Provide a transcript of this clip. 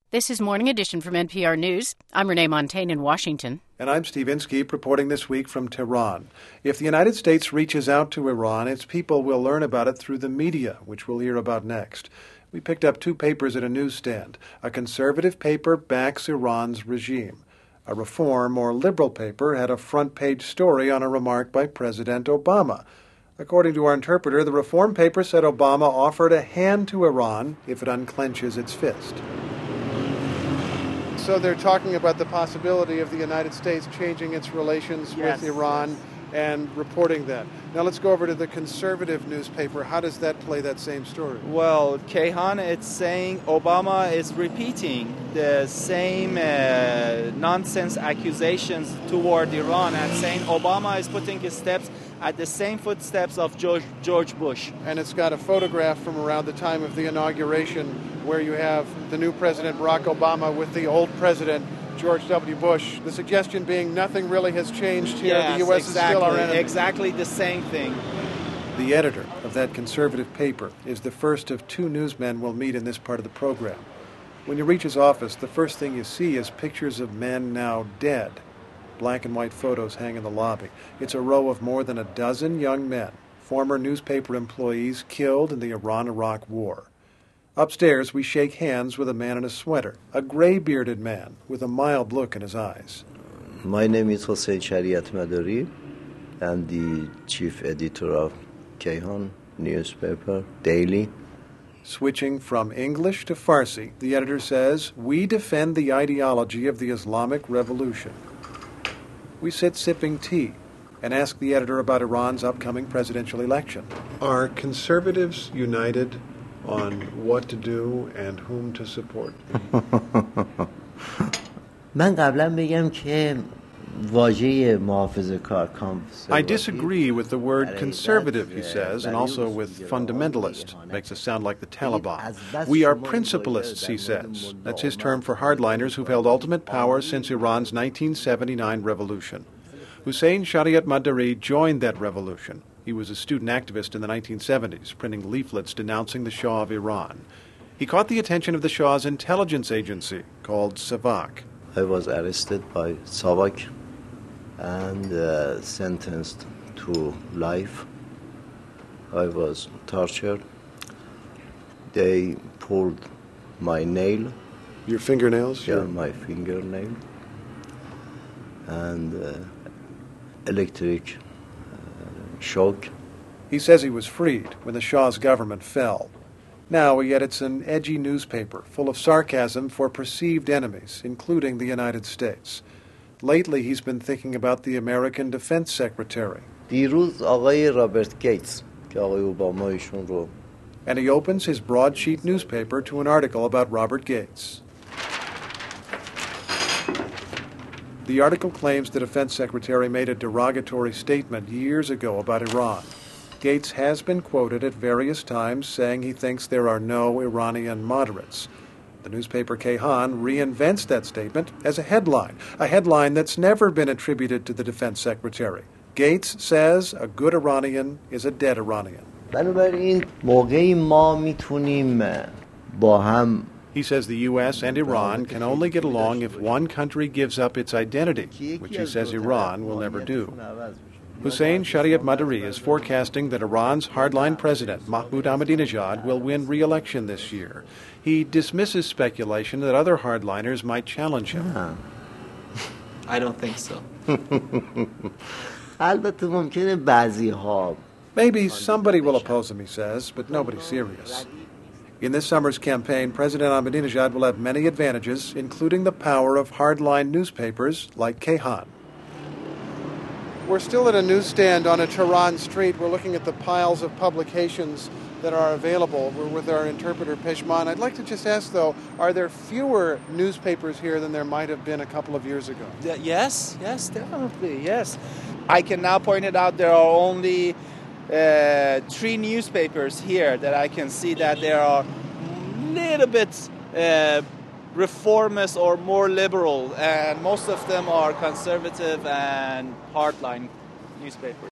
This is Morning Edition from NPR News. I'm Renee Montagne in Washington. And I'm Steve Inskeep reporting this week from Tehran. If the United States reaches out to Iran, its people will learn about it through the media, which we'll hear about next. We picked up two papers at a newsstand. A conservative paper backs Iran's regime. A reform or liberal paper had a front-page story on a remark by President Obama. According to our interpreter, the reform paper said Obama offered a hand to Iran if it unclenches its fist. So they're talking about the possibility of the United States changing its relations with Iran and reporting that. Now let's go over to the conservative newspaper. How does that play that same story? Well, Kayhan, it's saying Obama is repeating the same nonsense accusations toward Iran and saying Obama is putting his steps at the same footsteps of George Bush. And it's got a photograph from around the time of the inauguration where you have the new President Barack Obama with the old President George W. Bush. The suggestion being nothing really has changed here. Yes, the U.S. is still our enemy. Exactly the same thing. The editor of that conservative paper is the first of two newsmen we'll meet in this part of the program. When you reach his office, the first thing you see is pictures of men now dead. Black and white photos hang in the lobby. It's a row of more than a dozen young men, former newspaper employees killed in the Iran-Iraq War. Upstairs, we shake hands with a man in a sweater, a gray-bearded man with a mild look in his eyes. My name is Hossein Shariat Madari. I'm the chief editor of Kayhan newspaper, daily. Switching from English to Farsi, the editor says, "We defend the ideology of the Islamic Revolution." We sit sipping tea and ask the editor about Iran's upcoming presidential election. Are conservatives united on what to do and whom to support? من قبلا بگم که واژه محافظه‌کار I disagree with the word conservative, he says, and also with fundamentalist. Makes us sound like the Taliban. We are principalists, he says. That's his term for hardliners who've held ultimate power since Iran's 1979 revolution. Hossein Shariat Madari joined that revolution. He was a student activist in the 1970s, printing leaflets denouncing the Shah of Iran. He caught the attention of the Shah's intelligence agency, called SAVAK. I was arrested by SAVAK and sentenced to life. I was tortured. They pulled my nail. Your fingernails? Yeah, my fingernail. And electric shock. He says he was freed when the Shah's government fell. Now he edits an edgy newspaper full of sarcasm for perceived enemies, including the United States. Lately, he's been thinking about the American Defense Secretary. دیروز آقای رابرت گیتس که آقای اوباما ایشون رو. And he opens his broadsheet newspaper to an article about Robert Gates. The article claims the Defense Secretary made a derogatory statement years ago about Iran. Gates has been quoted at various times saying he thinks there are no Iranian moderates. The newspaper Kayhan reinvents that statement as a headline that's never been attributed to the Defense Secretary. Gates says a good Iranian is a dead Iranian. بنابراین موقعی ما میتونیم با هم. He says the U.S. and Iran can only get along if one country gives up its identity, which he says Iran will never do. Hossein Shariat Madari is forecasting that Iran's hardline president, Mahmoud Ahmadinejad, will win re-election this year. He dismisses speculation that other hardliners might challenge him. I don't think so. البته ممکنه بعضی‌ها. Maybe somebody will oppose him, he says, but nobody serious. In this summer's campaign, President Ahmadinejad will have many advantages, including the power of hardline newspapers like Kayhan. We're still at a newsstand on a Tehran street. We're looking at the piles of publications that are available. We're with our interpreter, Peshman. I'd like to just ask, though, are there fewer newspapers here than there might have been a couple of years ago? Yes, definitely, yes. I can now point it out there are only 3 newspapers here that I can see that they are a little bit reformist or more liberal, and most of them are conservative and hardline newspapers.